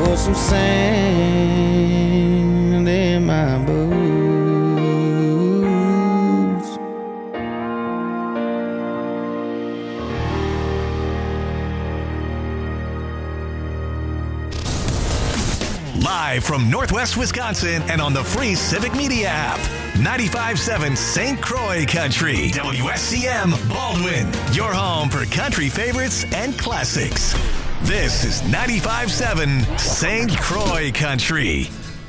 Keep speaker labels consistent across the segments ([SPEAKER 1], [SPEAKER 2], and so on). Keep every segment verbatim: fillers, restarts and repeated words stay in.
[SPEAKER 1] for some sand in my boots.
[SPEAKER 2] Live from Northwest Wisconsin and on the free Civic Media app. ninety-five point seven Saint Croix Country. W S C M Baldwin. Your home for country favorites and classics. This is ninety-five point seven Saint Croix Country.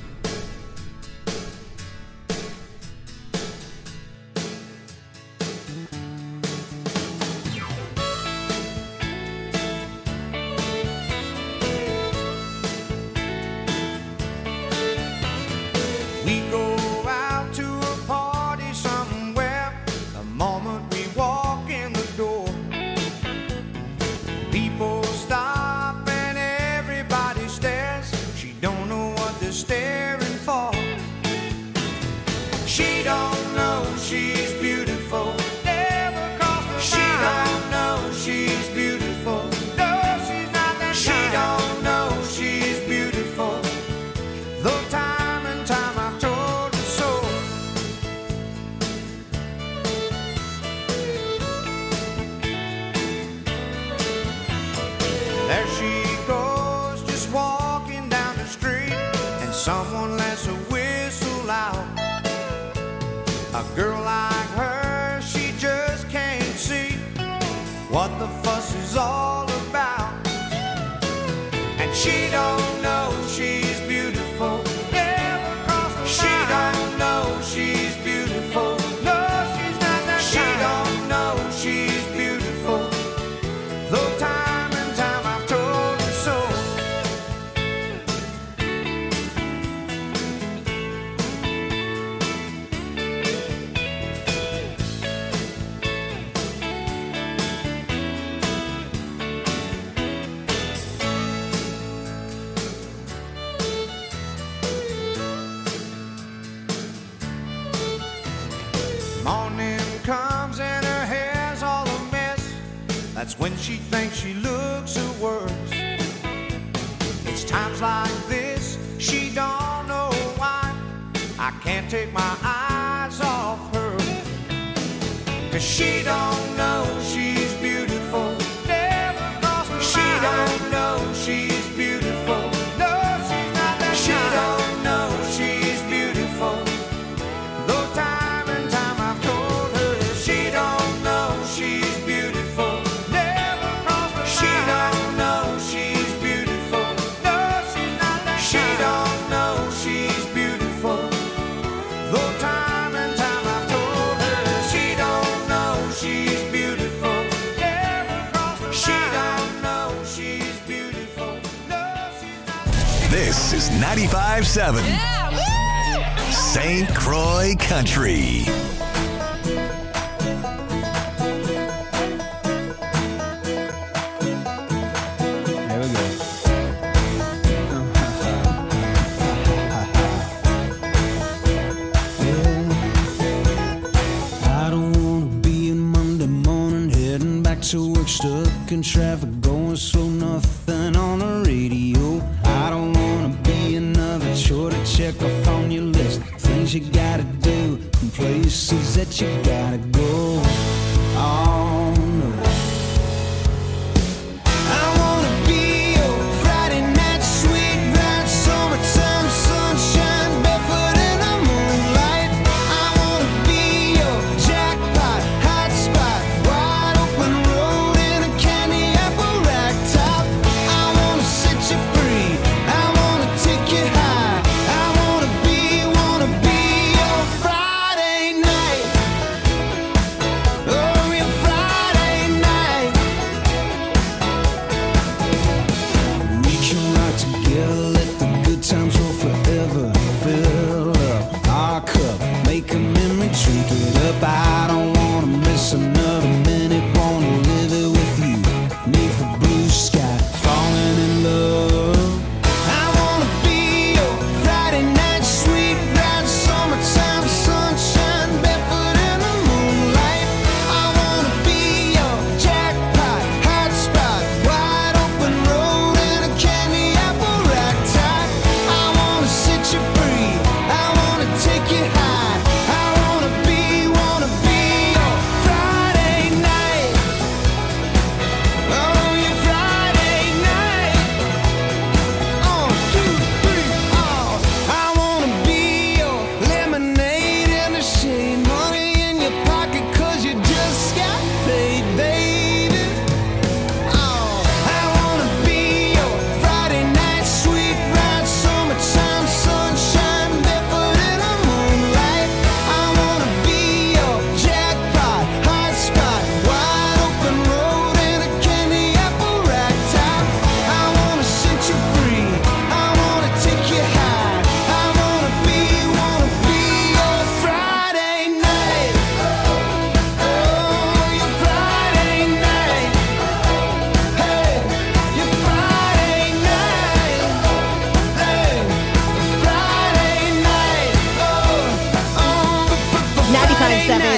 [SPEAKER 3] That's when she thinks she looks her worst. It's times like this, she don't know why I can't take my eyes off her. Cause she don't know she's beautiful. Never crossed her mind. She don't know she's beautiful. No, she's not that She kind. Don't know she's beautiful. Though time and time I've told her she don't know she's beautiful.
[SPEAKER 2] This is ninety-five point seven yeah, Saint Croix Country.
[SPEAKER 1] There we go.
[SPEAKER 4] I don't want to be a Monday morning heading back to work, stuck in traffic, going slow, nothing on the radio. I don't want to be another chore to check off on your list. Things you gotta do and places that you gotta go. Oh no. I wanna be your Friday night sweet bright summertime sunshine, barefoot in the moonlight. I wanna be your jackpot hotspot, wide open road in a candy apple rack top. I wanna set you free, I wanna take you high. I wanna be, wanna be your Friday night. Oh, your Friday night. We can rock together, let the good times roll forever. Fill up our cup, make a memory, drink it up. I don't wanna miss another minute, wanna live it with you. Neath the blue sky, falling in love. I wanna be your Friday night sweet bright summertime sunshine, barefoot in the moonlight. I wanna be your jackpot hotspot, wide open road in a candy apple rack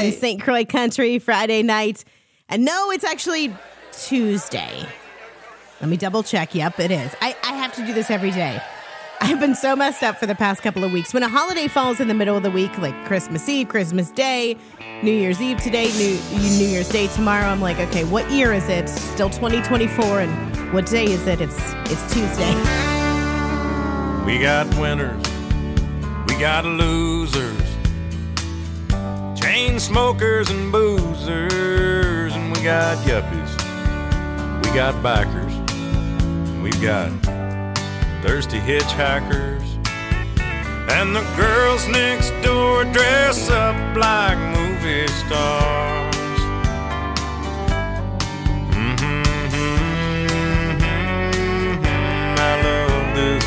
[SPEAKER 5] seven
[SPEAKER 6] right.
[SPEAKER 5] Saint Croix Country Friday night. And no, it's actually Tuesday. Let me double check. Yep, it is. I, I have to do this every day. I've been so messed up for the past couple of weeks. When a holiday falls in the middle of the week, like Christmas Eve, Christmas Day, New Year's Eve today, New New Year's Day tomorrow, I'm like, okay, what year is it? Still twenty twenty-four, and what day is it? It's it's Tuesday.
[SPEAKER 7] We got winners, we got losers, chain smokers and boozers, and we got yuppies, we got bikers, we've got thirsty hitchhikers, and the girls next door dress up like movie stars. Mm-hmm, mm-hmm, I love this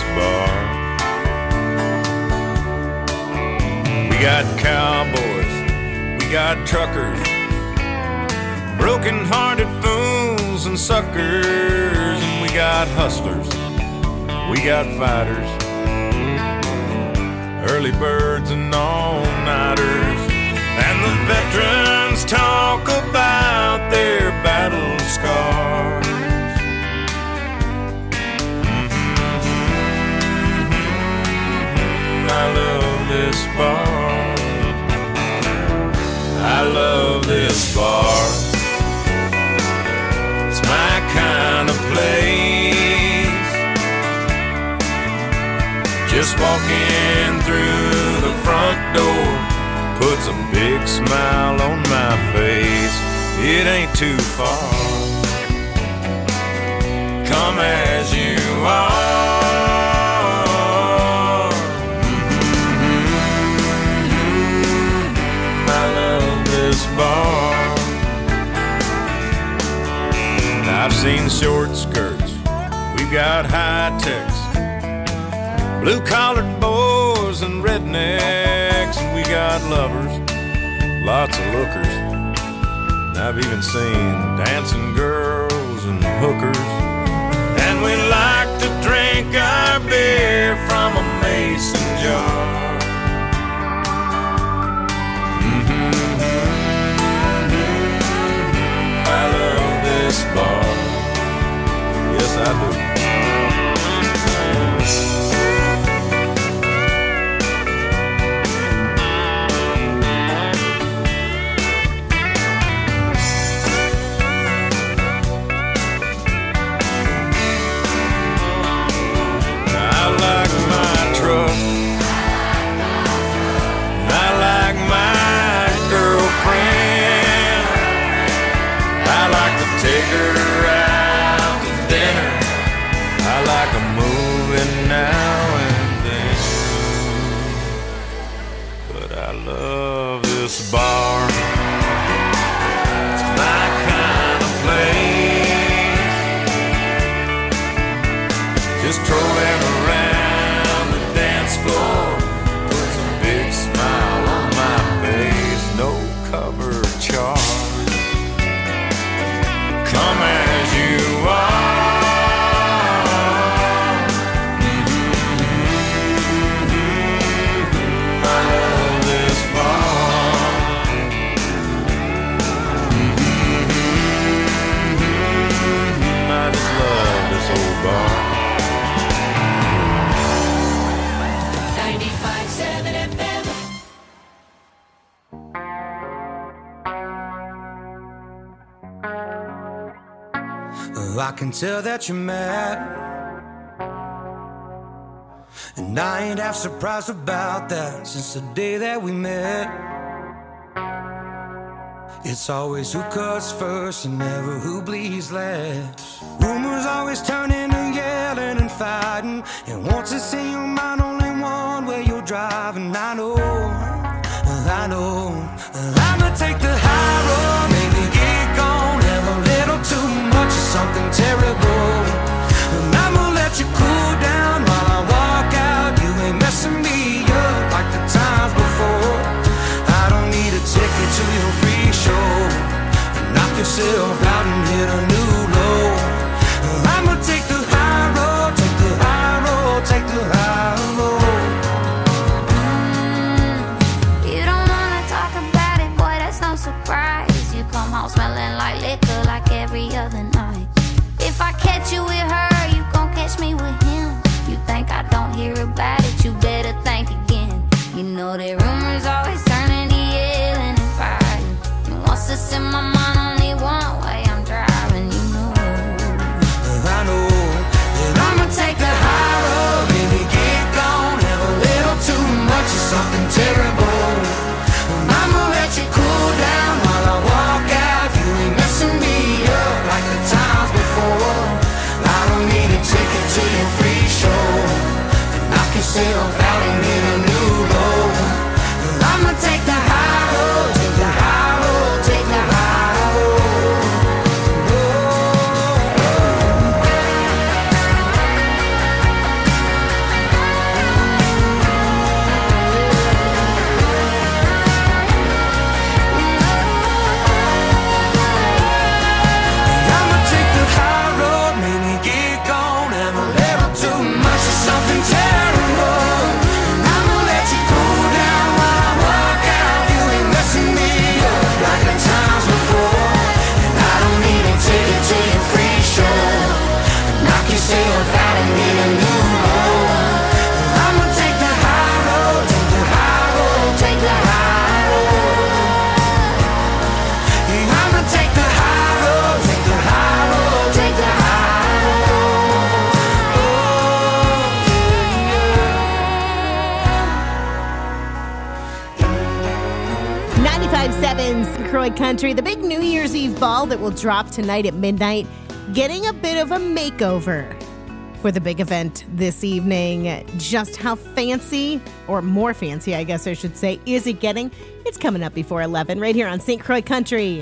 [SPEAKER 7] bar. We got cowboys, we got truckers, broken-hearted fools and suckers, and we got hustlers, we got fighters, early birds and all-nighters, and the veterans talk about their battle scars. Mm-hmm. I love this bar. I love this bar. It's my kind of place. Just walking through the front door puts a big smile on my face. It ain't too far. Come as you are. Mm-hmm. I love this bar. I've seen short skirts, we've got high techs, blue-collared boys and rednecks, and we got lovers, lots of lookers. And I've even seen dancing girls and hookers. And we like to drink our beer from a mason jar. Mm-hmm. I love this bar. Yes, I do. Take her out to dinner. I like a movie now and then. But I love this bar. It's my kind of place. Just trolling around the dance floor puts a big smile on my face. No cover charge. Come as you are. Mm-hmm. I love this bar. Mm-hmm. I just love this old bar.
[SPEAKER 4] ninety-five point seven F M.
[SPEAKER 3] I can tell that you're mad, and I ain't half surprised about that. Since the day that we met, it's always who cuts first and never who bleeds last. Rumors always turn into yelling and fighting, and once it's in your mind, only one way you're driving. I know, I know, I'ma take the high road, maybe get gone, have a little too much of something terrible, and I'ma let you cool down while I walk out. You ain't messing me up like the times before. I don't need a ticket to your free show. Knock yourself out and hit a new low. I'ma take the high road, take the high road, take the high road.
[SPEAKER 8] You don't wanna talk about it, boy, that's not
[SPEAKER 4] yourself out and get a new road. I'ma take the high road, take the high road, take the high road. I'ma take the high road, maybe get gone, and a little too much of something terrible. I'ma let you cool down while I walk out. You ain't messing me up like the times before. And I don't even take it to your free show. Knock yourself out and get a new road. I'ma take the high road, take the high road, take the high road. Yeah, I'ma take the high road, take the high road, take the high road.
[SPEAKER 5] ninety-five point seven Saint Croix Country, the big New Year's Eve ball that will drop tonight at midnight, getting a bit of a makeover for the big event this evening. Just how fancy, or more fancy, I guess I should say, is it getting? It's coming up before eleven right here on Saint Croix Country.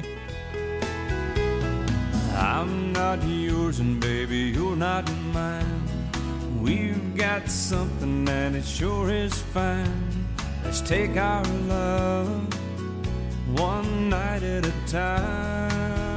[SPEAKER 3] I'm not yours and baby, you're not mine. We've got something and it sure is fine. Let's take our love one night at a time.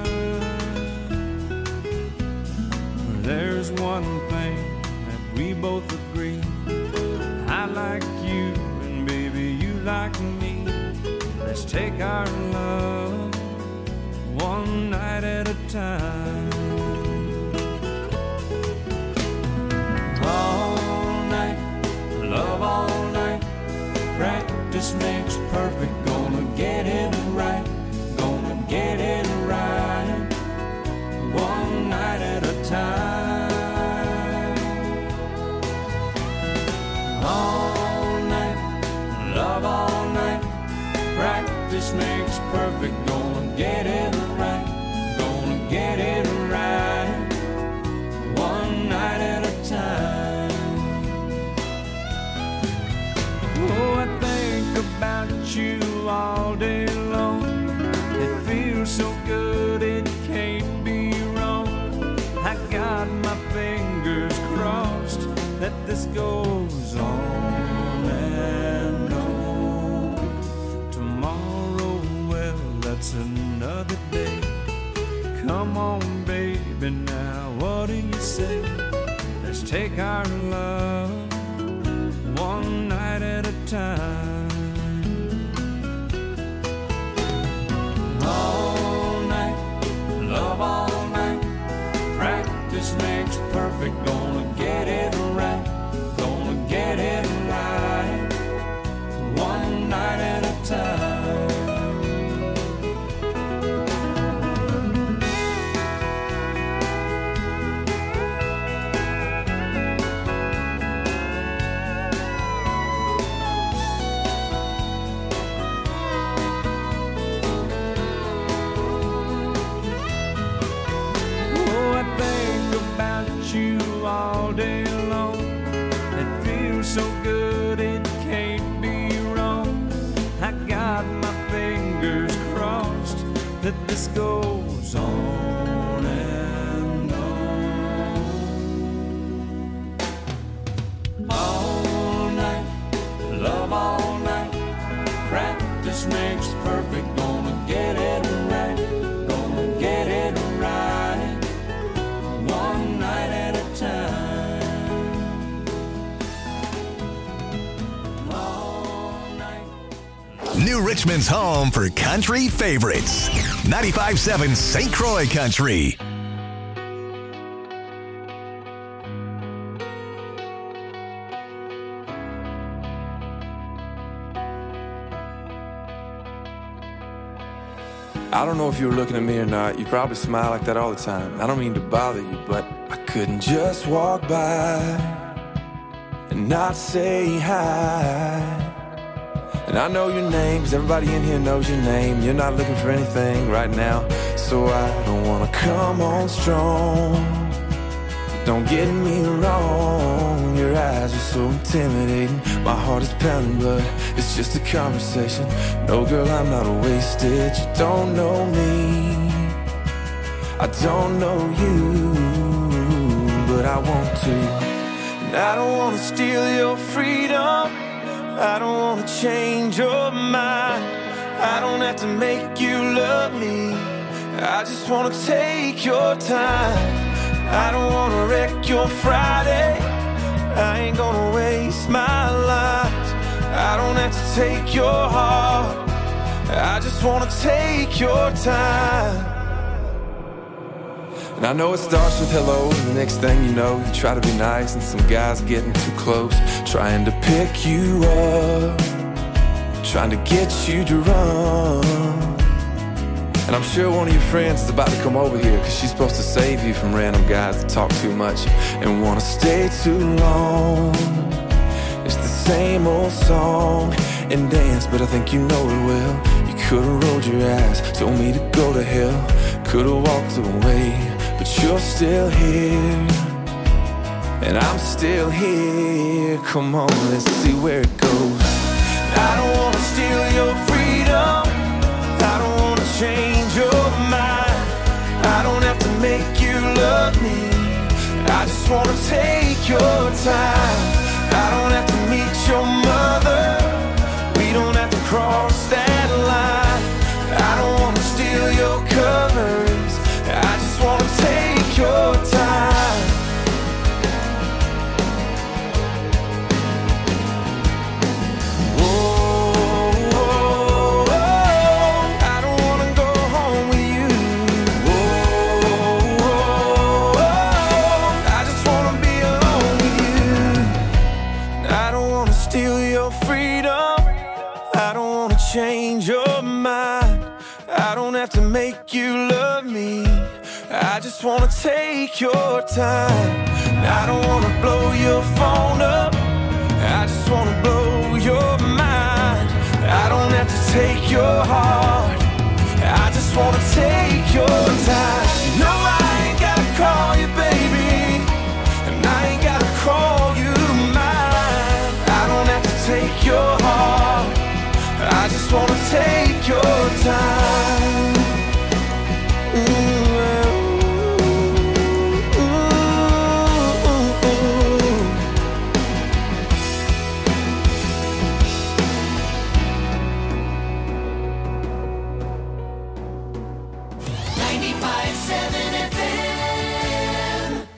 [SPEAKER 3] There's one thing that we both agree. I like you and baby you like me. Let's take our love one night at a time. All night, love all night. Practice makes perfect. Gonna get it right. Gonna get it right. One night at a time. All night, love all night. Practice makes perfect. Gonna get it right. Gonna get it right. One night at a time. Oh, I think about you all day long. It feels so good, it can't be wrong. I got my fingers crossed that this goes on and on. Tomorrow, well, that's another day. Come on, baby, now what do you say? Let's take our love one night at a time. All night, love all night. Practice makes perfect. Gonna get it right. Gonna get it right. One night at a time. All day long, it feels so good, it can't be wrong. I got my fingers crossed that this goes on and on. All night, love all night. Practice makes perfect. Gonna get it right. Gonna get it right. One night at a time. All night.
[SPEAKER 2] New Richmond's home for country favorites. ninety-five point seven Saint Croix Country.
[SPEAKER 6] I don't know if you were looking at me or not. You probably smile like that all the time. I don't mean to bother you, but I couldn't just walk by and not say hi. And I know your name, 'cause everybody in here knows your name. You're not looking for anything right now, so I don't wanna come on strong. Don't get me wrong, your eyes are so intimidating. My heart is pounding, but it's just a conversation. No, girl, I'm not wasted. You don't know me, I don't know you, but I want to. And I don't want to steal your freedom, I don't want to change your mind, I don't have to make you love me, I just want to take your time. I don't want to wreck your Friday, I ain't gonna waste my life. I don't have to take your heart, I just want to take your time. And I know it starts with hello, and the next thing you know, you try to be nice, and some guy's getting too close, trying to pick you up, trying to get you to run. And I'm sure one of your friends is about to come over here, cause she's supposed to save you from random guys that talk too much and wanna stay too long. It's the same old song and dance, but I think you know it well. You could've rolled your eyes, told me to go to hell, could've walked away, but you're still here, and I'm still here. Come on, let's see where it goes. I don't wanna steal your freedom, I don't wanna change your mind, I don't have to make you love me, I just wanna take your time. I don't have to meet your mother, we don't have to cross that line, I don't wanna steal your covers, I just wanna take your time. Change your mind, I don't have to make you love me, I just wanna take your time. I don't wanna blow your phone up, I just wanna blow your mind. I don't have to take your heart, I just wanna take your time. No, I ain't gotta call you baby, and I ain't gotta call you mine. I don't have to take your heart, I just wanna take your time. Ooh, ooh, ooh, ooh.
[SPEAKER 4] ninety-five seven F M.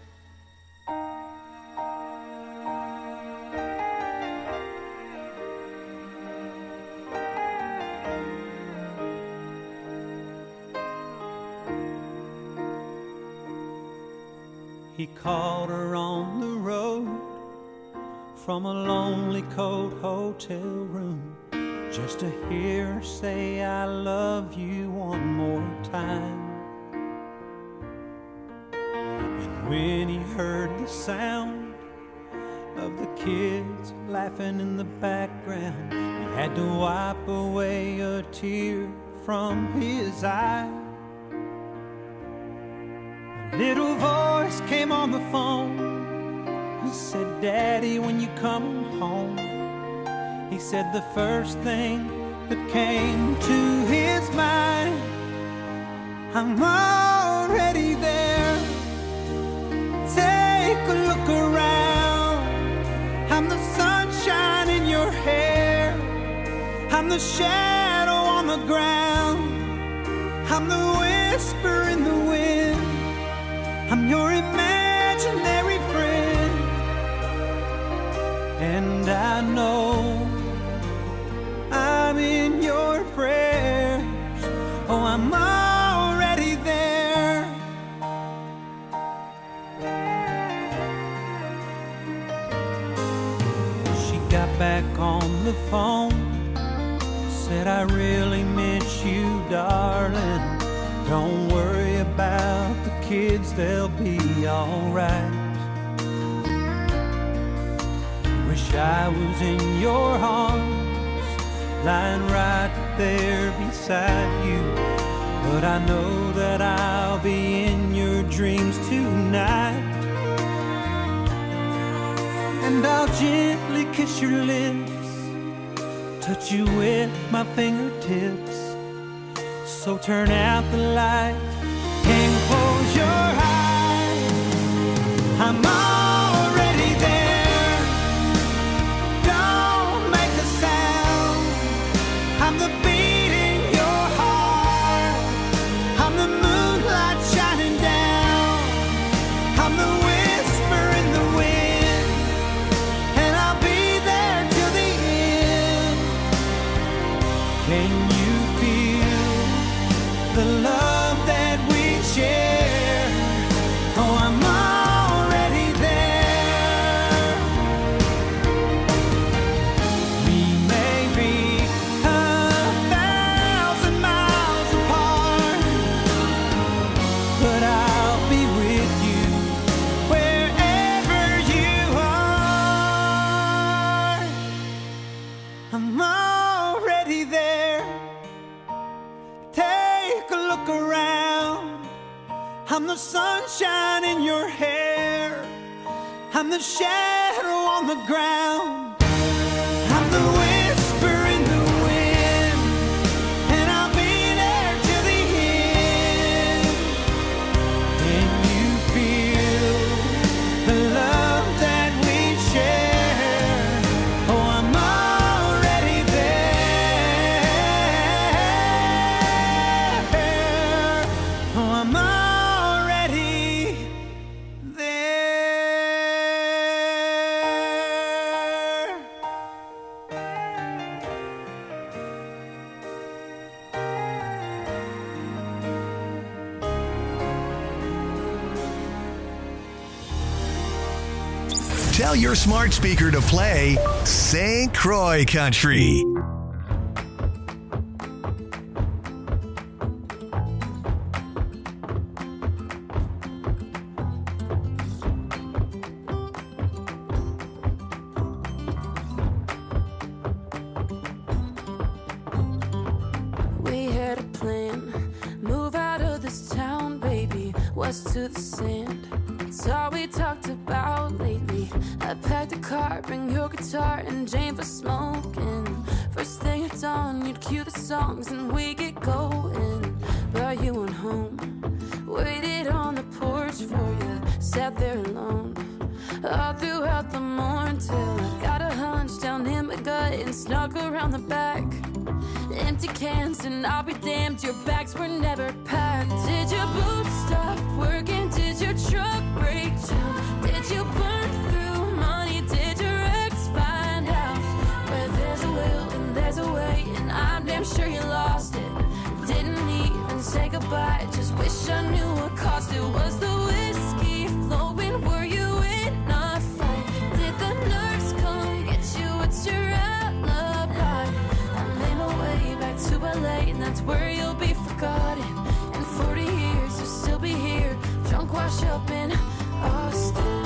[SPEAKER 8] He called her on the road from a lonely, cold hotel room, just to hear her say, I love you one more time. And when he heard the sound of the kids laughing in the background, he had to wipe away a tear from his eye. A little voice came on the phone. He said, Daddy, when you come home. He said the first thing that came to his mind, I'm already there. Take a look around. I'm the sunshine in your hair, I'm the shadow on the ground, I'm the whisper in the wind, I'm your imaginary friend. And I know I'm in your prayers. Oh, I'm already there. She got back on the phone, said, I really miss you, darling. Don't worry about the kids, they'll be alright. Wish I was in your arms, lying right there beside you, but I know that I'll be in your dreams tonight. and I'll gently kiss your lips, touch you with my fingertips. So turn out the light and close your eyes. I'm already there. Don't make a sound. I'm the beat in your heart. I'm the moonlight shining down. I'm the whisper in the wind, and I'll be there till the end. Can you feel the love that we share? Oh, I'm already there. We may be a thousand miles apart, but I'll be with you wherever you are. I'm already there. Take a look around. I'm the sunshine in your hair. I'm the shadow on the ground. I'm the whisper in the wind, and I'll be there till the end. Can you feel the love that we share? Oh, I'm already there. Oh, I'm already there.
[SPEAKER 2] Tell your smart speaker to play Saint Croix Country.
[SPEAKER 9] We had a plan, move out of this town, baby, west to the sand. It's all we talked about lately. I packed a car, bring your guitar and Jane for smoking. First thing at dawn, you'd cue the songs and we get going. But you went home, waited on the porch for you, sat there alone all throughout the morning till I got a hunch down in my gut and snuck around the back. Empty cans and I'll be damned, your bags were never packed. Did your boots stop working? Did your truck break down? Did you burn through money? Did your ex find out? Where there's a will and there's a way, and I'm damn sure you lost it. Didn't even say goodbye, just wish I knew what cost it. Was the whiskey flowing? Were you in a fight? Did the nerves come get you? What's your alibi? I'm in a way back to L A, and that's where you'll be forgotten. In forty years, you'll still be here, drunk, wash up in Austin.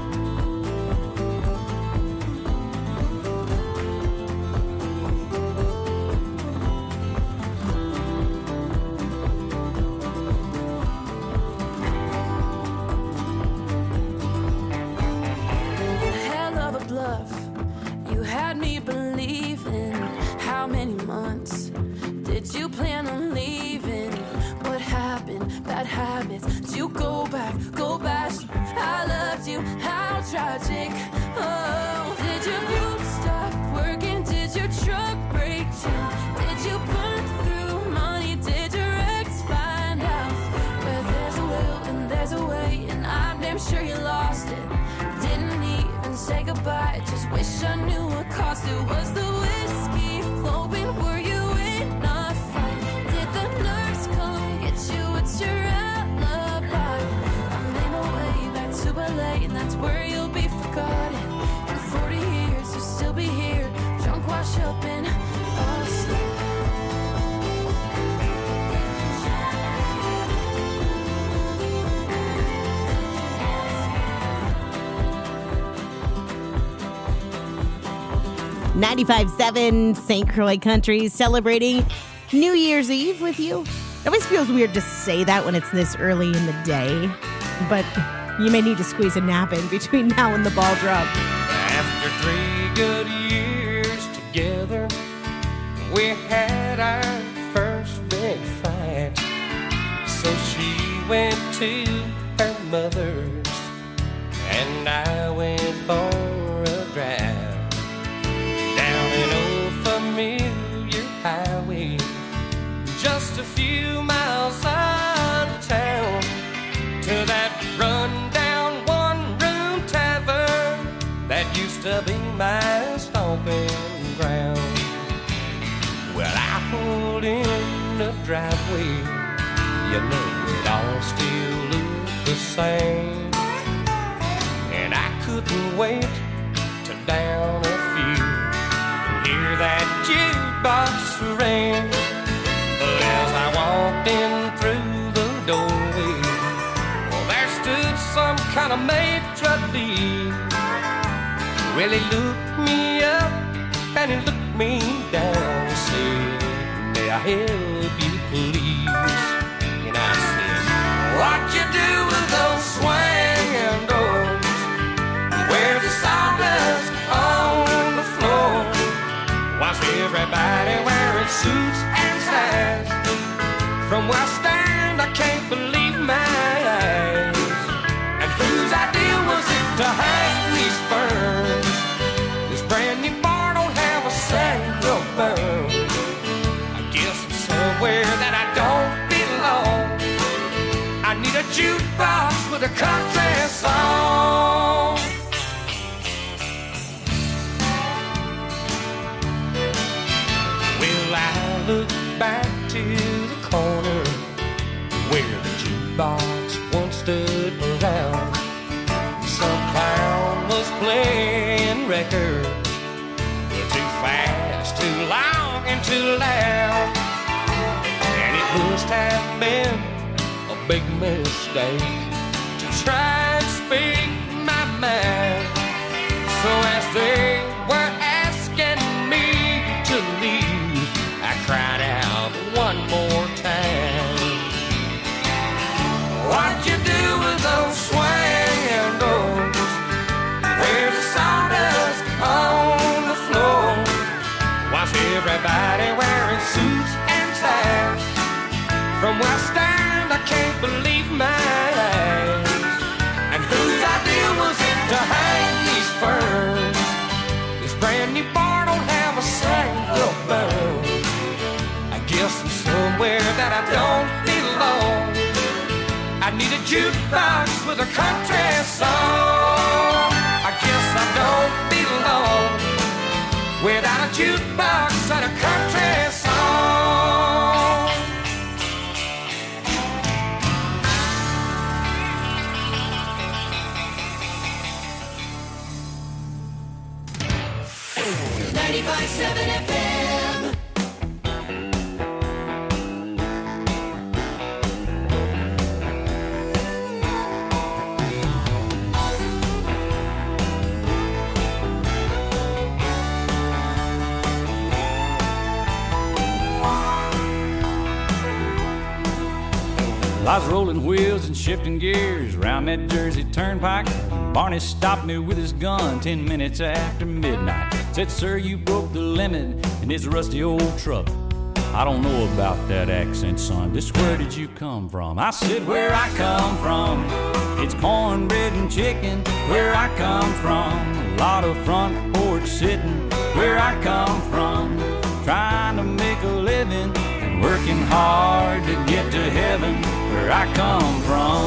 [SPEAKER 9] Hell of a bluff, you had me believing. How many months did you plan on leaving? What happened? Bad habits. Did you go back? Go back. I loved you. How tragic. Oh, did your boots stop working? Did your truck break down? Did you burn through money? Did your ex find out? Where there's a will and there's a way, and I'm damn sure you lost it. Didn't even say goodbye, just wish I knew what cost it. Was the whiskey flowing? Were you in a fight? Did the nerves come get you? What's your alibi? I'm in a way back to L A, and that's where you'll be forgotten. In forty years, you'll still be here, drunk, wash up in Austin.
[SPEAKER 5] ninety-five point seven Saint Croix Country, celebrating New Year's Eve with you. It always feels weird to say that when it's this early in the day, but you may need to squeeze a nap in between now and the ball drop.
[SPEAKER 10] After three good years together, we had our first big fight. So she went to her mother's, and I went for a drive down an old familiar highway, just a few miles out of town, to that run-down one-room tavern that used to be my stomping ground. Well, I pulled in the driveway, you know it all still looked the same, and I couldn't wait to down a few and hear that jukebox ring. But as I walked in through the doorway, well, there stood some kind of maitre d'. Well, he looked me up and he looked me down and said, "May I help you, please?" And I said, "What you do with those swinging doors? Where's the sawdust on the floor? Why's everybody wearing suits and ties? From where I stand, I can't believe my eyes. And whose idea was it to hang these ferns? This brand new bar don't have a single burn. I guess it's somewhere that I don't belong. I need a jukebox with a country song." Well, I look back to the corner where the jukebox once stood around. Some clown was playing records, too fast, too long, and too loud. And it must have been a big mistake to try and speak my mind. So as they were asking me to leave, I cried out one more time, "What you do with those swinging doors? Where's the sawdust on the floor? Why's everybody wearing suits and ties? From where I stand, I can't believe my eyes. And whose idea was it to hang these ferns? This brand new bar don't have a single burn. I guess I'm somewhere that I don't belong. I need a jukebox with a country song. I guess I don't belong without a jukebox and a country song."
[SPEAKER 4] ninety-five point seven F M.
[SPEAKER 11] I was rolling wheels and shifting gears around that Jersey turnpike. Barney stopped me with his gun ten minutes after midnight. Said, "Sir, you broke the limit in this rusty old truck." "I don't know about that accent, son. Just where did you come from?" I said, "Where I come from, it's cornbread and chicken. Where I come from, a lot of front porch sitting. Where I come from, trying to make a living and working hard to get to heaven. Where I come from."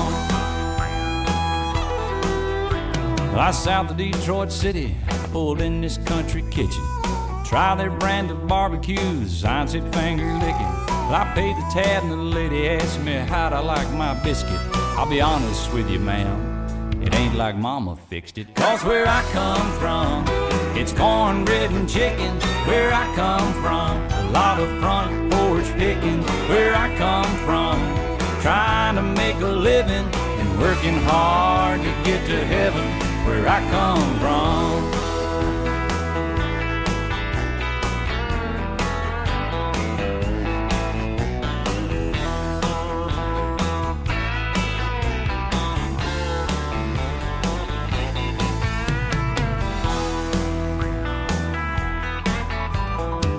[SPEAKER 11] I was south of Detroit City, I pulled in this country kitchen. Try their brand of barbecues, sign said finger licking. Well, I paid the tab and the lady asked me how'd I like my biscuit. I'll be honest with you, ma'am, it ain't like mama fixed it. 'Cause where I come from, it's cornbread and chicken. Where I come from, a lot of front porch picking. Where I come from, trying to make a living and working hard to get to heaven. Where I come from.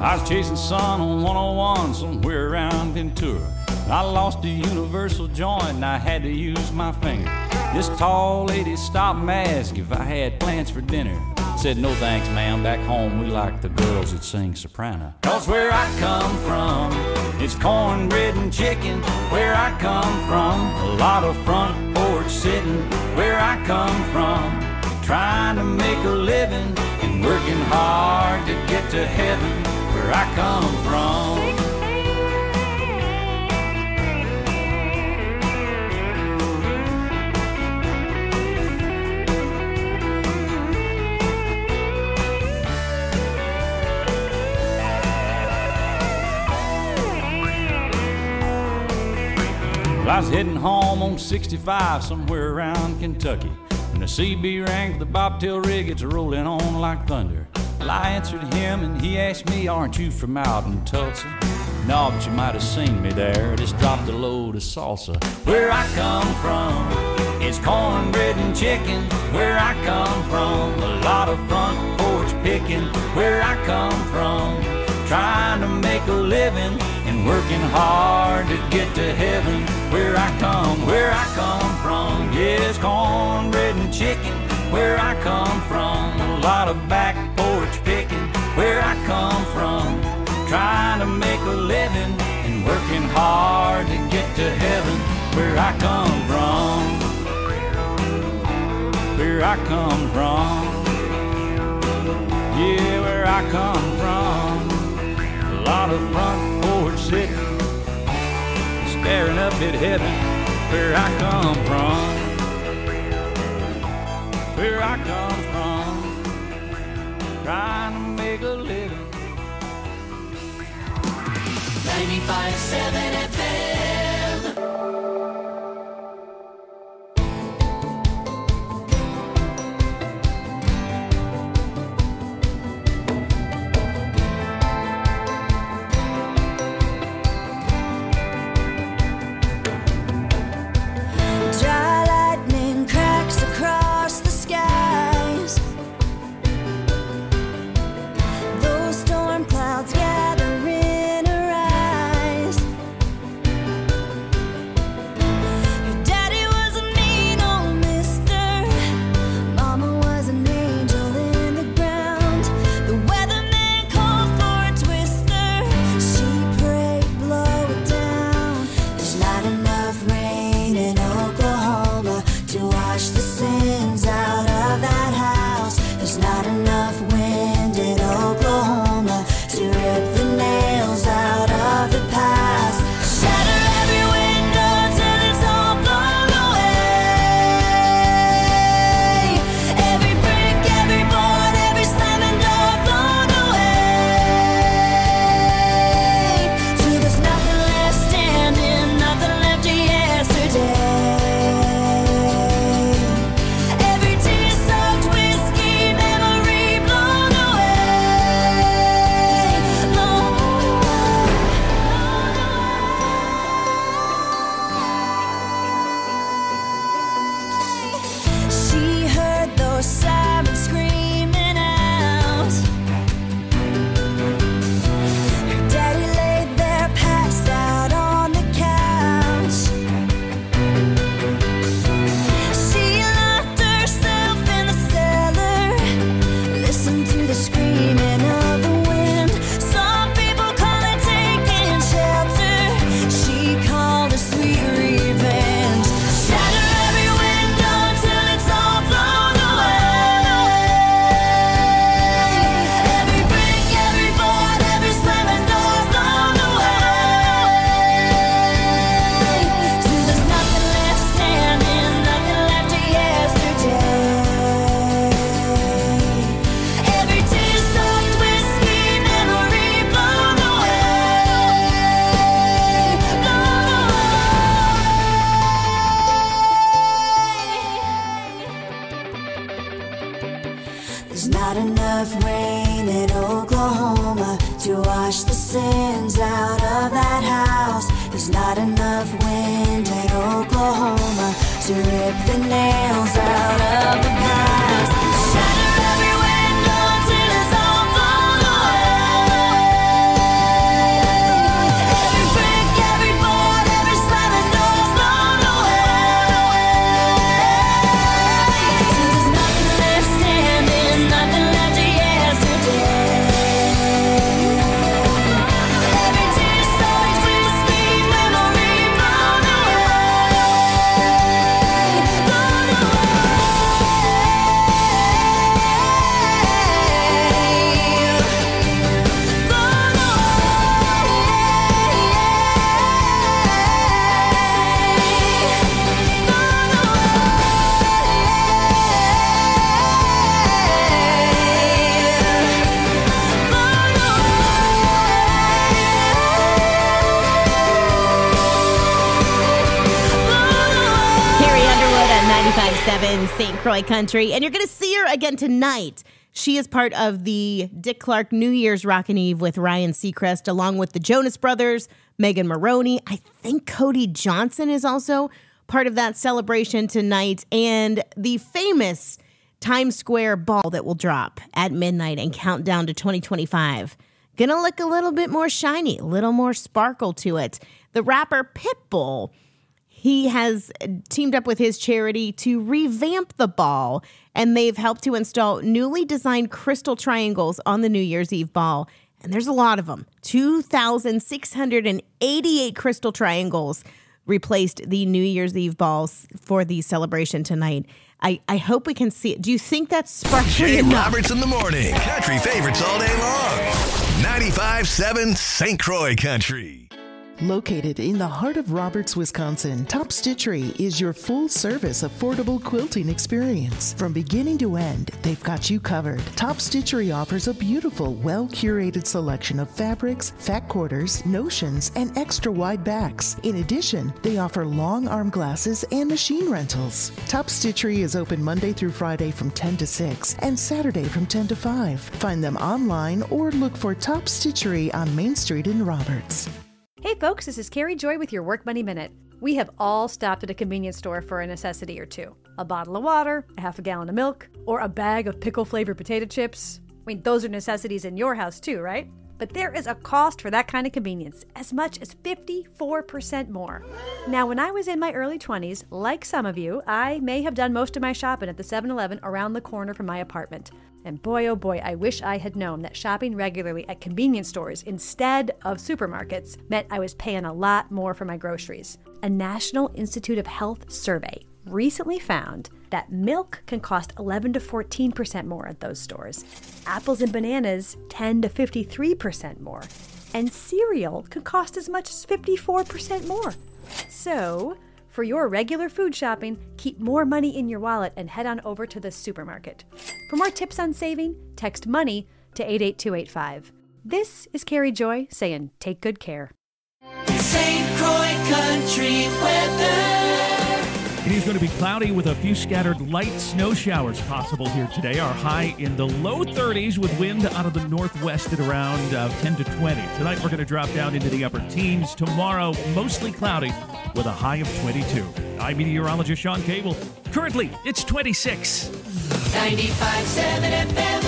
[SPEAKER 11] I was chasing sun on one oh one somewhere around Ventura. I lost a universal joint and I had to use my finger. This tall lady stopped and asked if I had plans for dinner. Said, no thanks, ma'am, back home we like the girls that sing soprano. Cause where I come from, it's cornbread and chicken. Where I come from, a lot of front porch sitting. Where I come from, trying to make a living and working hard to get to heaven. Where I come from. I was heading home on sixty-five somewhere around Kentucky when the C B rang for the bobtail rig. It's rolling on like thunder. Well, I answered him and he asked me, aren't you from out in Tulsa? No, but you might have seen me there. Just dropped a load of salsa. Where I come from, it's cornbread and chicken. Where I come from, a lot of front porch picking. Where I come from, trying to make a living and working hard to get to heaven. Where I come, where I come from, yes, cornbread and chicken. Where I come from, a lot of back porch picking. Where I come from, trying to make a living and working hard to get to heaven. Where I come from, where I come from, yeah, where I come from. A lot of front porch sitting, staring up at heaven. Where I come from, where I come from, trying to make a living.
[SPEAKER 4] ninety-five point seven F M.
[SPEAKER 12] Dry lightning cracks across the skies. Those storm clouds gather in her eyes. Her daddy was a mean old mister. Mama was an angel in the ground. The weatherman called for a twister. She prayed, blow it down. There's not enough rain in Oklahoma to wash the sins out of that house. There's not enough wind in Oklahoma to rip the nails out of the past. Shatter every window till it's all blown away. Every brick, every board, every slamming door blown away. Till there's nothing left standing, nothing left of yesterday. Every tear-soaked whiskey memory blown away, blown away. She heard those sirens screaming out. Her daddy laid there passed out on the couch. She locked herself in the cellar, listened to the screaming of the wind. Some people call it taking shelter. She called it sweet revenge. Shatter every window till it's all blown away. Every brick, every board, every slamming door blown away. Till there's nothing left standing, nothing left of yesterday. Every tear-soaked whiskey memory blown away, blown away. There's not enough rain in Oklahoma to wash the sins out of that house. There's not enough wind in Oklahoma to rip the nails out of the past. Shatter every window till it's all blown away.
[SPEAKER 5] seven Saint Croix Country, and you're going to see her again tonight. She is part of the Dick Clark New Year's Rockin' Eve with Ryan Seacrest, along with the Jonas Brothers, Megan Maroney. I think Cody Johnson is also part of that celebration tonight, and the famous Times Square ball that will drop at midnight and count down to twenty twenty-five. Gonna look a little bit more shiny, a little more sparkle to it. The rapper Pitbull, he has teamed up with his charity to revamp the ball, and they've helped to install newly designed crystal triangles on the New Year's Eve ball. And there's a lot of them. two thousand six hundred eighty-eight crystal triangles replaced the New Year's Eve balls for the celebration tonight. I, I hope we can see it. Do you think that's sparkly
[SPEAKER 2] Jay
[SPEAKER 5] enough?
[SPEAKER 2] Roberts in the morning. Country favorites all day long. ninety-five seven Saint Croix Country.
[SPEAKER 13] Located in the heart of Roberts, Wisconsin, Top Stitchery is your full-service, affordable quilting experience. From beginning to end, they've got you covered. Top Stitchery offers a beautiful, well-curated selection of fabrics, fat quarters, notions, and extra-wide backs. In addition, they offer long arm glasses and machine rentals. Top Stitchery is open Monday through Friday from ten to six and Saturday from ten to five. Find them online or look for Top Stitchery on Main Street in Roberts.
[SPEAKER 14] Hey folks, this is Carrie Joy with your Work Money Minute. We have all stopped at a convenience store for a necessity or two. A bottle of water, a half a gallon of milk, or a bag of pickle-flavored potato chips. I mean, those are necessities in your house too, right? But there is a cost for that kind of convenience, as much as fifty-four percent more. Now, when I was in my early twenties, like some of you, I may have done most of my shopping at the seven eleven around the corner from my apartment. And boy, oh boy, I wish I had known that shopping regularly at convenience stores instead of supermarkets meant I was paying a lot more for my groceries. A National Institute of Health survey recently found that milk can cost eleven to fourteen percent more at those stores. Apples and bananas, ten to fifty-three percent more. And cereal can cost as much as fifty-four percent more. So, for your regular food shopping, keep more money in your wallet and head on over to the supermarket. For more tips on saving, text MONEY to eight eight two eight five. This is Carrie Joy saying take good care.
[SPEAKER 4] Saint Croix Country weather.
[SPEAKER 15] It is going to be cloudy with a few scattered light snow showers possible here today. Our high in the low thirties with wind out of the northwest at around uh, ten to twenty. Tonight we're going to drop down into the upper teens. Tomorrow, mostly cloudy with a high of twenty-two. I'm meteorologist Sean Cable. Currently, it's twenty-six.
[SPEAKER 4] ninety-five seven F M.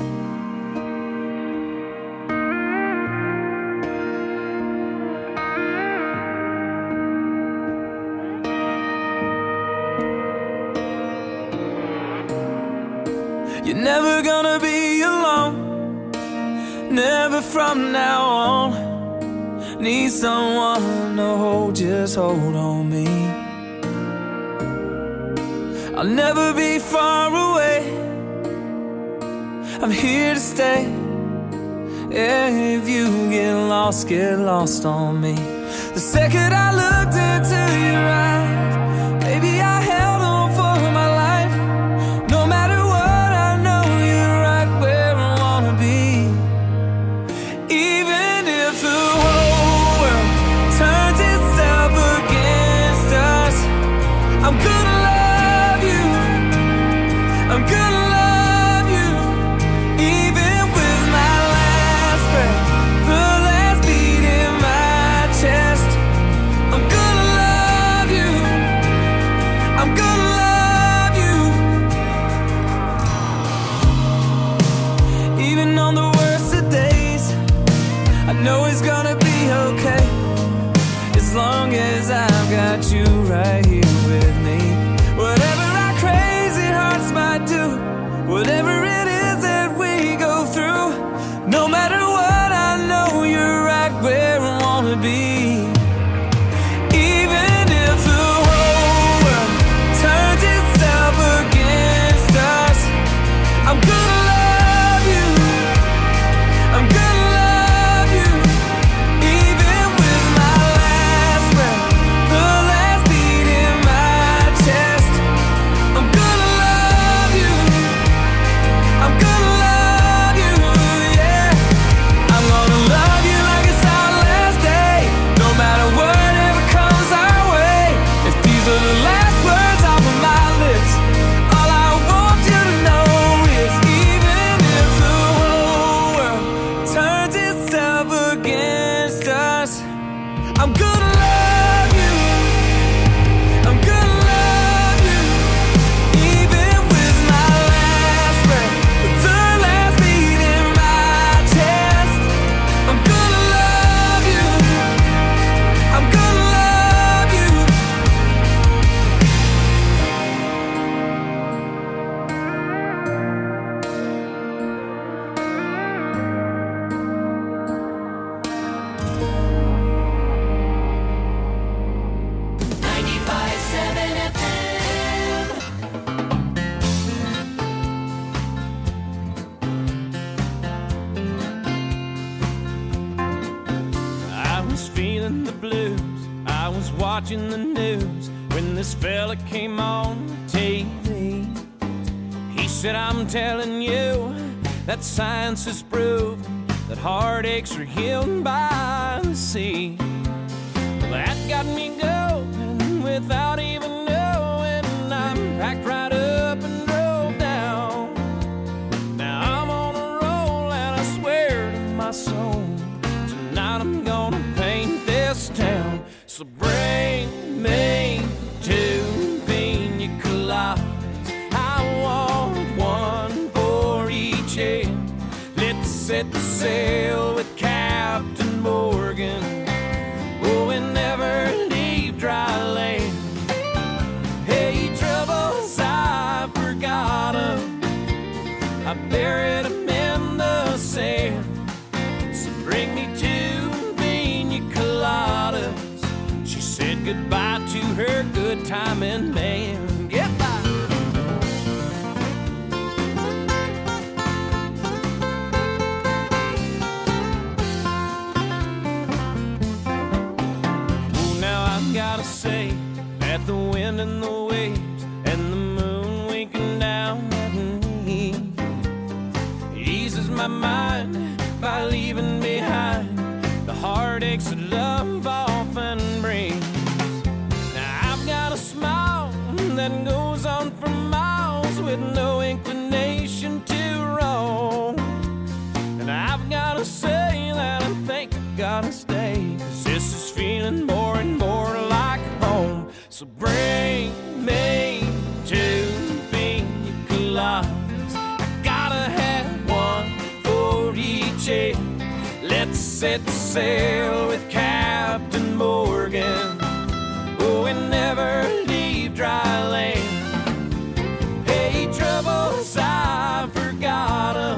[SPEAKER 6] You're never gonna be alone, never from now on. Need someone to hold, just hold on me. I'll never be far away, I'm here to stay. Yeah, if you get lost, get lost on me. The second I looked into your eyes, baby, I held on for my life. No matter what, I'm gonna love you, I'm gonna love you, even with my last breath, the last beat in my chest. I'm gonna love you, I'm gonna love you. Even on the worst of days, I know it's gonna be okay, as long as I've got you right here with me. Whatever our crazy hearts might do, whatever it is that we go through, no matter what, I know you're right where I wanna be. Even if the whole world turns itself against us, I'm gonna love you, I'm gonna love you, even with my last breath, the last beat in my
[SPEAKER 10] in the blues. I was watching the news when this fella came on T V. He said, I'm telling you that science has proved that heartaches are healed by the sea. Well, that got me going without even knowing. I packed right up and drove down. Now I'm on a roll and I swear to my soul, tonight I'm gonna paint this town. So bring me two pina coladas. I want one for each head. Let's set the sail with Captain Morgan. Oh, and never leave dry land. Hey, troubles, I forgot 'em. I buried 'em in the sand. So bring me two pina coladas. She said goodbye to her good timing man. Goodbye. Oh, now I've gotta say that the wind and the waves and the moon winking down at me eases my mind by leaving behind the heartaches that love often brings. Now I've got a smile that goes on for miles with no inclination to roam. And I've got to say that I think I gotta stay, 'cause this is feeling more and more like home. So bring me two pina coladas. I gotta have one for each head. Let's set sail with Captain Morgan. Oh, and never leave dry land. Hey, troubles, I forgot 'em.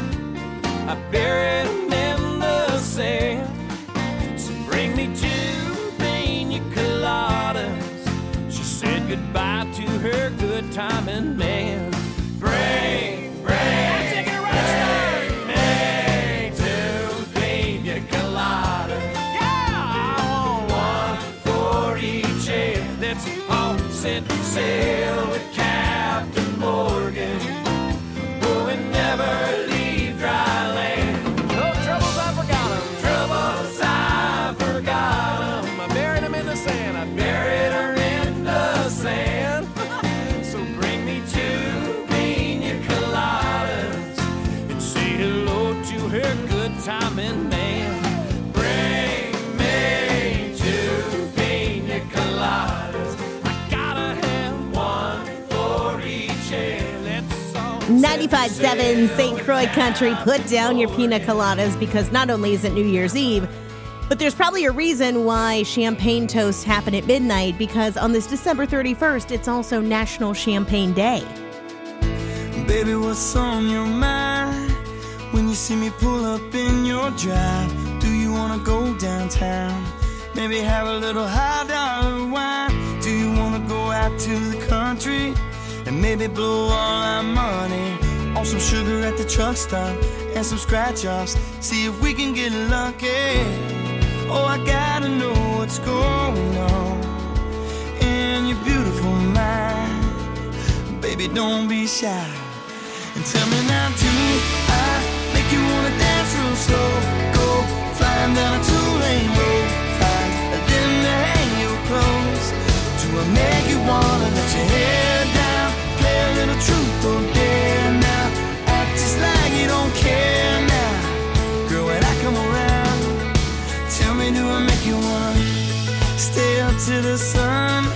[SPEAKER 10] I buried 'em in the sand. So bring me two pina coladas. She said goodbye to her good timing man. Bring, bring, take it right, bring me two pina coladas. Yeah, I want one for each head. Let's all set sail with Captain Morgan. Oh, and never leave dry land. No troubles, I forgot 'em. Troubles, I forgot 'em. I buried 'em in the sand. I buried her in the sand. So bring me two pina coladas and say hello to her good timing man. Bring me two pina coladas. I gotta have one for each head. Let's all
[SPEAKER 5] ninety-five point seven Saint Croix Country, put down your pina coladas, because not only is it New Year's Eve, but there's probably a reason why champagne toasts happen at midnight, because on this December thirty-first, it's also National Champagne Day.
[SPEAKER 4] Baby, what's on your mind when you see me pull up in your drive? Do you wanna go downtown? Maybe have a little high dollar wine? Do you wanna go out to the country and maybe blow all our money on some sugar at the truck stop and some scratch offs? See if we can get lucky. Oh, I gotta know what's going on in your beautiful mind. Baby, don't be shy. And tell me now, do I make you wanna dance real slow? Go flying down a two-lane road, fine, and then to hang your clothes. Do I make you wanna let your hair down, play a little truth or dare now, act just like you don't care now? Girl, when I come around, tell me, do I make you wanna stay up to the sun,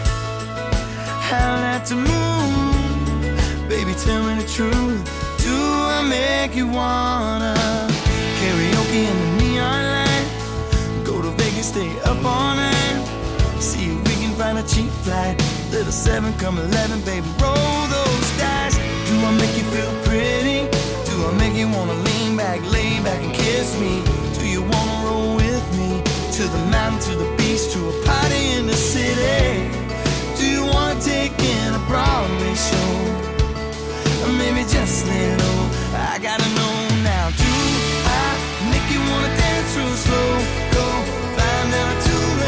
[SPEAKER 4] howl at the moon? Baby, tell me the truth. Do I make you wanna karaoke in the neon light? Go to Vegas, stay up all night. See if we can find a cheap flight. Little seven, come eleven, baby, roll those dice. Do I make you feel pretty? Do I make you wanna lean back, lay back and kiss me? Do you wanna roll with me to the mountain, to the beach, to a party in the city? Do you wanna take in a Broadway show? Or maybe just lay low. I gotta know now. Do I make you wanna dance real slow? Go flying down a two-lane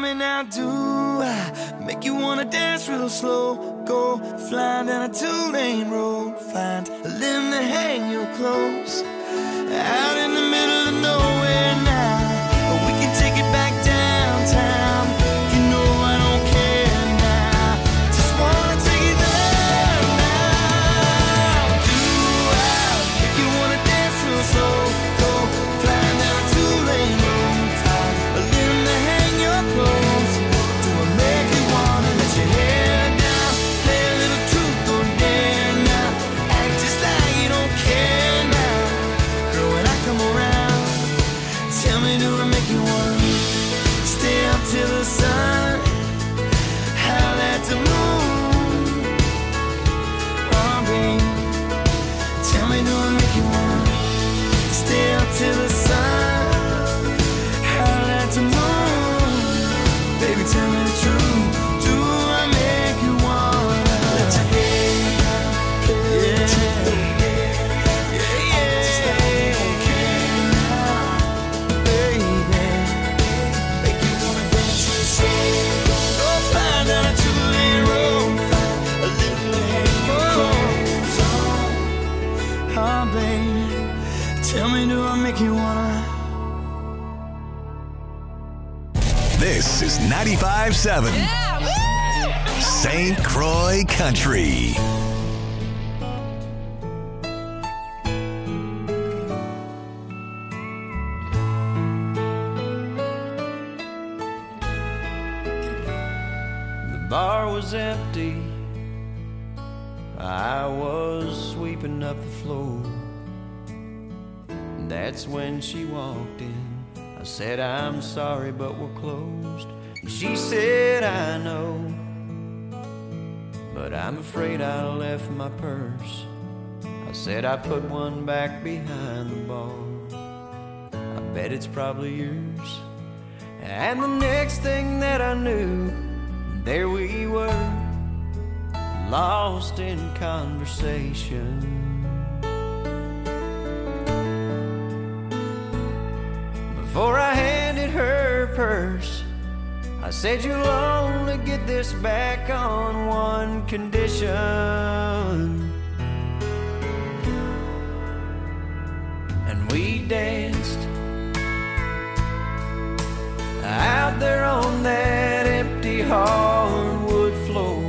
[SPEAKER 4] me now, do I make you wanna dance real slow? Go flying down a two-lane road, find a limb to hang your clothes. Out in the middle of nowhere now, we can take it back downtown. You know I don't care now, just wanna take it there now. Do I make you wanna dance real slow? Go flying down a two-lane road, find a limb to hang your clothes. Do I make you wanna let your hair down, play a little truth or dare now, act just like you don't care now? Girl, when I come around, tell me, do I make you wanna stay up till the sun, howl at the moon? Oh, babe, tell me, do I make you wanna stay up till the sun, howl at the moon? Baby, tell me the truth, do I make you wanna let your hair down, yeah, yeah, yeah, just like you don't care now, baby. Make you wanna dance real slow. Go flying down a two-lane road, find a little hang your clothes on. Oh, baby, tell me, do I make you wanna?
[SPEAKER 2] This is ninety-five point seven Saint Croix Country.
[SPEAKER 10] The bar was empty. I was sweeping up the floor. That's when she walked in. I said, I'm sorry, but we're closed. And she said, I know, but I'm afraid I left my purse. I said, I put one back behind the bar. I bet it's probably yours. And the next thing that I knew, there we were, lost in conversation. Before I handed her purse, I said, you'll only get this back on one condition. And we danced out there on that empty hardwood floor.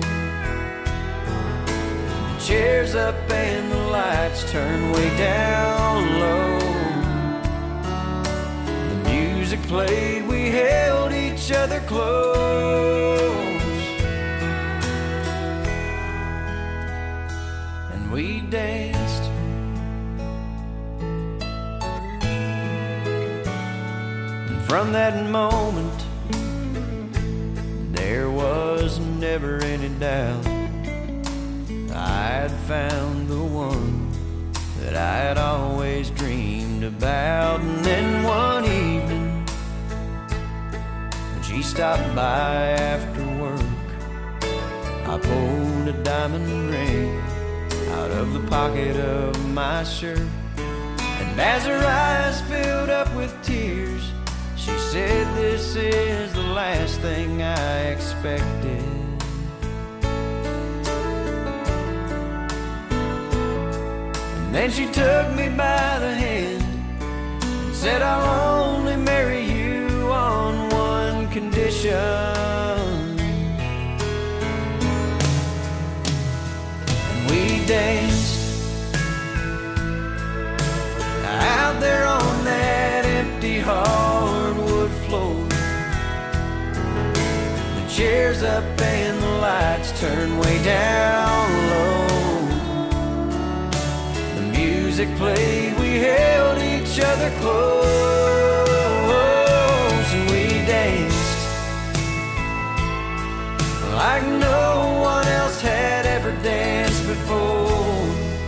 [SPEAKER 10] The chairs up and the lights turned way down low. Music played, we held each other close, and we danced. And from that moment, there was never any doubt I'd found the one that I had always dreamed about. And then one evening, she stopped by after work. I pulled a diamond ring out of the pocket of my shirt, and as her eyes filled up with tears, she said, this is the last thing I expected. And then she took me by the hand and said, I'll only marry you on one condition. And we danced out there on that empty hardwood floor. The chairs up and the lights turned way down low. The music played, we held each other close, and we danced like no one else had ever danced before.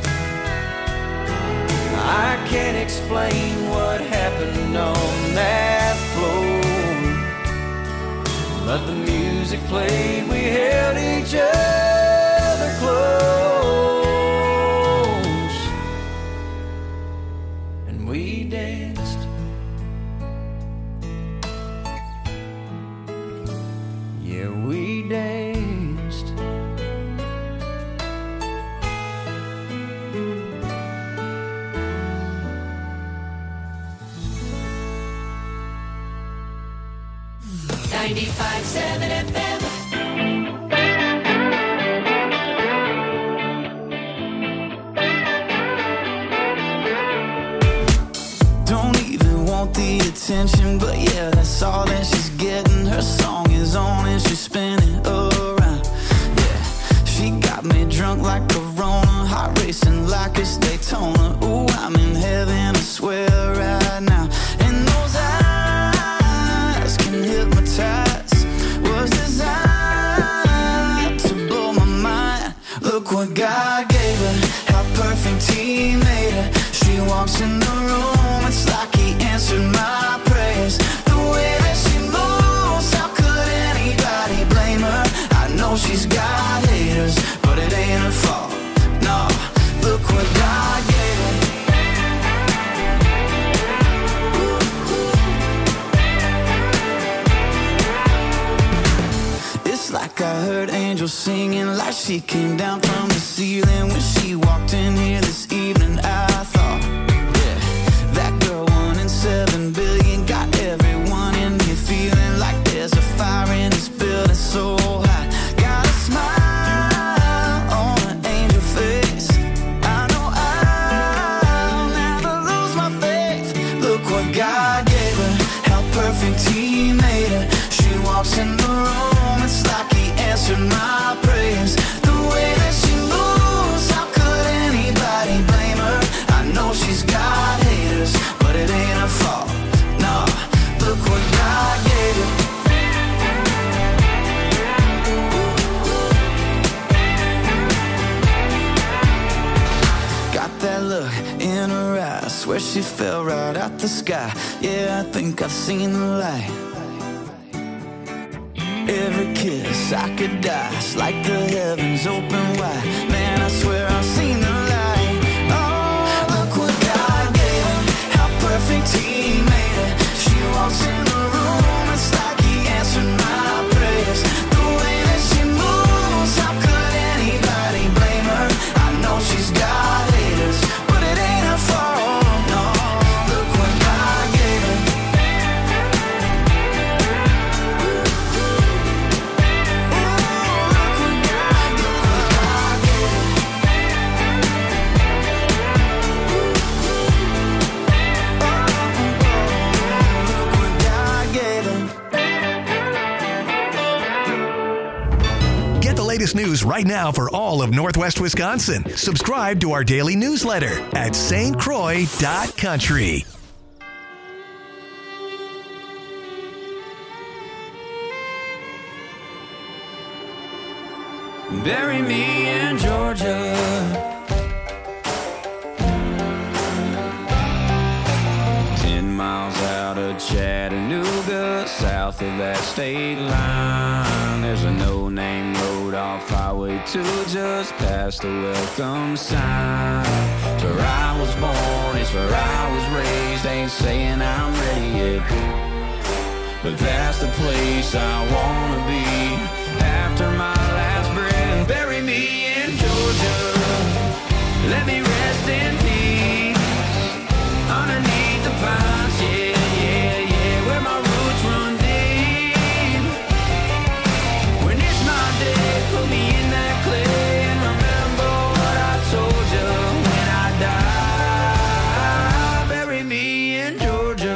[SPEAKER 10] I can't explain what happened on that floor, but the music played, we held each other close, and we danced.
[SPEAKER 4] ninety-five point seven F M.
[SPEAKER 8] Don't even want the attention, but yeah, that's all that she's getting. Her song is on and she's spinning around. Yeah, she got me drunk like Corona, heart racing like it's Daytona. Ooh, I'm in heaven, I swear right now. And those eyes can hypnotize, was designed to blow my mind. Look what God gave her, how perfect He made her. She walks in the room, it's like He answered my prayers. The way that she moves, how could anybody blame her? I know she's got haters, but it ain't her fault. No, look what God gave her. It's like I heard angels singing, like she came down from the ceiling when she walked in here this evening. I thought, yeah, that girl one in seven billion got everyone in here feeling like there's a fire in this building so hot. Got a smile on an angel face. I know I'll never lose my faith. Look what God gave her, how perfect He made her. She walks in the room, it's like He answered my prayers. The way that she moves, how could anybody blame her? I know she's got haters, but it ain't her fault. No, look what God gave her. Got that look in her eyes, swear she fell right out the sky. Yeah, I think I've seen the light. Every kiss I could die, it's like the heavens open wide. Man, I swear I've seen the light. Oh, look what God gave her, how perfect He made her. She walks in the room, it's like He answered my prayers. The way that she moves, how could anybody blame her? I know she's got haters, but it ain't her fault. No, look what God gave her.
[SPEAKER 2] Get the latest news right now for all of Northwest Wisconsin. Subscribe to our daily newsletter at S T Croix dot country.
[SPEAKER 8] Bury me in Georgia. Ten miles out of Chattanooga, south of that state line, there's a no-name road off Highway two, just past the welcome sign. It's where I was born, it's where I was raised. Ain't saying I'm ready yet, but that's the place I wanna be after my last breath. Bury me in Georgia, let me rest in peace underneath the pines, yeah, yeah, yeah, where my roots run deep. When it's my day, put me in that clay and remember what I told you when I die. Bury me in Georgia.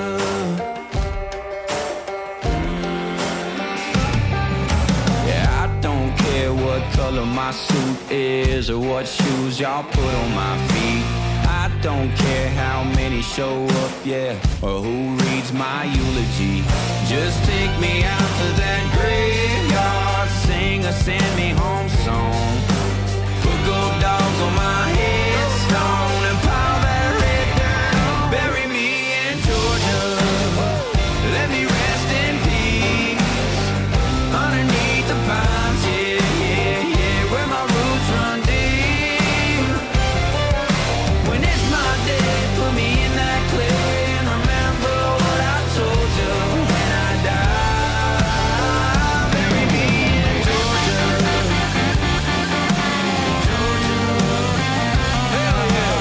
[SPEAKER 8] Yeah, I don't care what color my suit is or what shoes y'all put on my feet. I don't care how many show up, yeah, or who reads my eulogy. Just take me out to that graveyard, sing a send me home song. Put gold dogs on my headstone and pile that red dirt. Bury me in Georgia, let me rest in peace underneath the pines, yeah, yeah, yeah, where my roots run deep. When it's my day, put me in that clay and remember what I told you when I die. Bury me in Georgia, Georgia, hell yeah.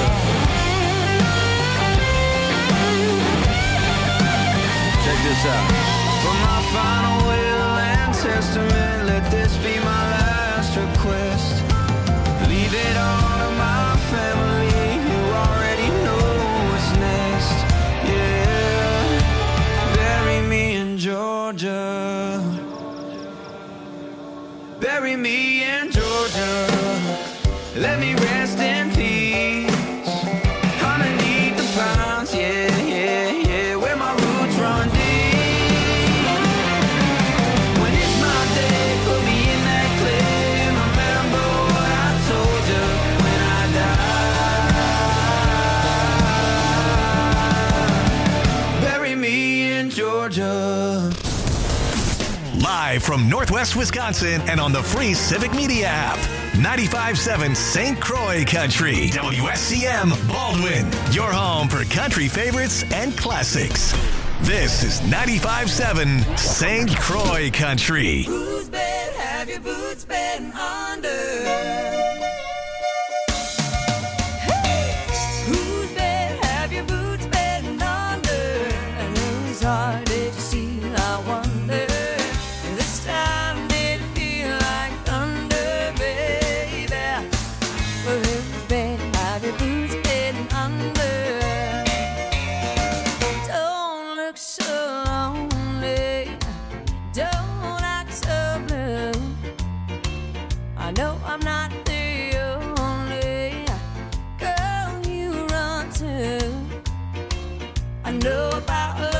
[SPEAKER 8] Check this out. For my final will, Bury me in Georgia. Let me rest in peace. Underneath the pines, yeah, yeah, yeah, where my roots run deep. When it's my day, put me in that clay. Remember what I told you when I die. Bury me in Georgia.
[SPEAKER 2] Live from Northwest Wisconsin and on the free Civic Media app. ninety-five point seven Saint Croix Country. W S C M Baldwin. Your home for country favorites and classics. This is ninety-five point seven Saint Croix Country.
[SPEAKER 4] Whose bed have your boots been under? Whose bed have your boots been under? And whose heart did you steal, I wonder? This time did it feel like thunder, baby? Well, whose bed have your boots been under? Don't look so lonely, don't act so blue. I know I'm not the only girl you run to. I know about